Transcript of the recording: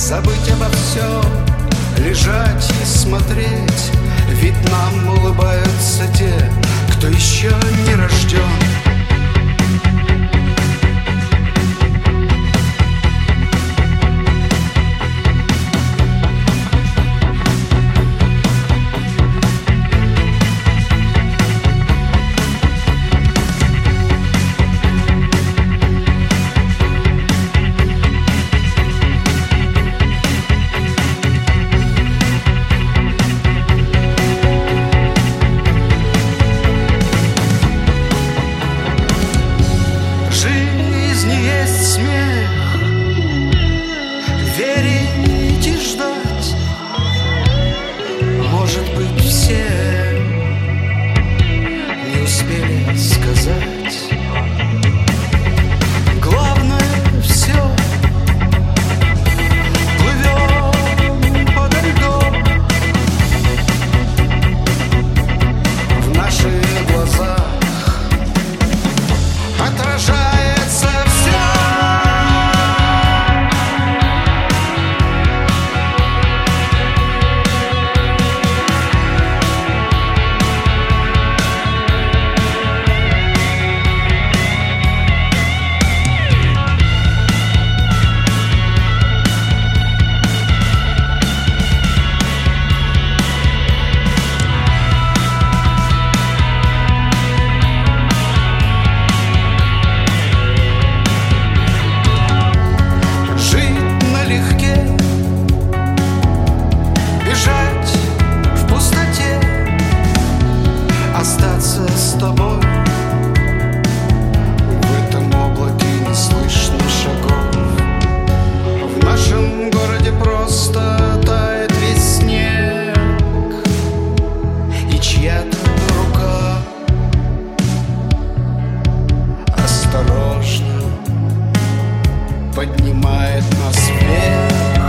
забыть обо всем, лежать и смотреть. Ведь нам улыбаются те, кто еще не рожден. В жизни есть смех, верить и ждать. Может быть, все не успели сказать. Главное, все плывем подо льдом. В наших глазах отражается все. Остаться с тобой в этом облаке не слышно шагов. В нашем городе просто тает весь снег, и чья-то рука осторожно поднимает нас вверх.